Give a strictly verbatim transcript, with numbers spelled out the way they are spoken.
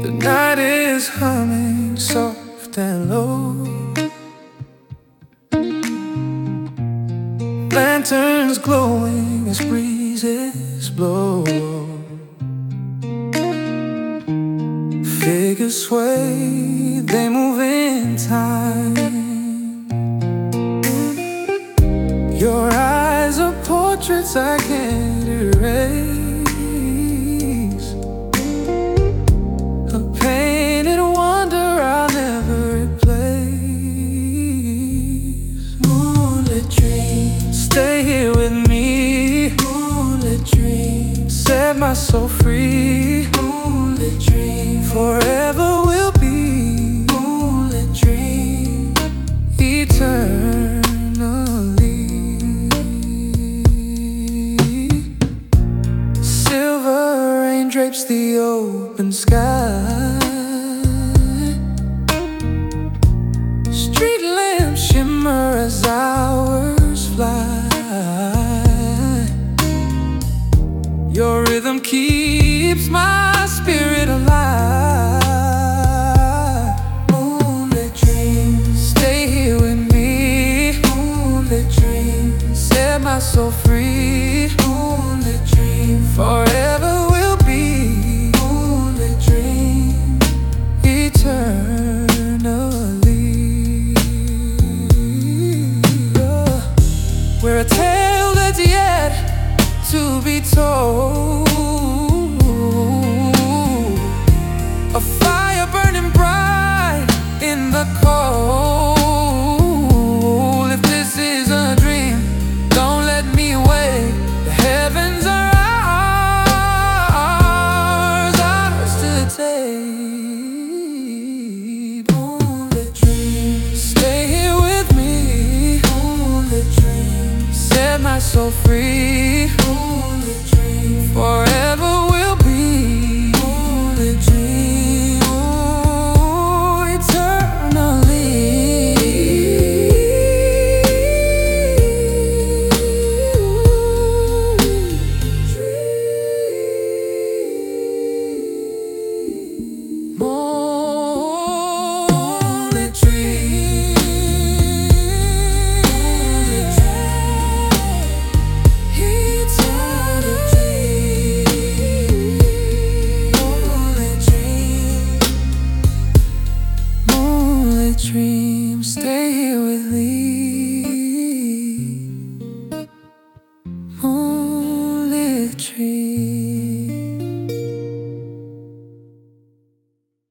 The night is humming soft and low. Lanterns glowing as breezes blow. Figures sway, they move in time. Your eyes are portraits I can't erase, a painted wonder I'll never replace. Moonlit dreams, stay here with me. Moonlit dreams, set my soul free. Moonlit dreams, forever we'll be. Moonlit dreams, eternally. Silver rain drapes the open sky. Street lamps shimmer as hours fly. Your rhythm keeps my spirit alive. Moonlit dreams, stay here with me. Moonlit dreams, set my soul free. Moonlit dreams, forever we'll be. Moonlit dreams, eternally. Oh, we're a tale that's yet to be told, a fire burning bright in the cold. If this is a dream, don't let me wait. The heavens are ours, ours to take. Moonlit dreams, stay here with me. Moonlit dreams, set my soul free. Moonlit dreams, forever we'll be. Moonlit dreams, oh, eternally. Moonlit dreams, dreams, stay here with me.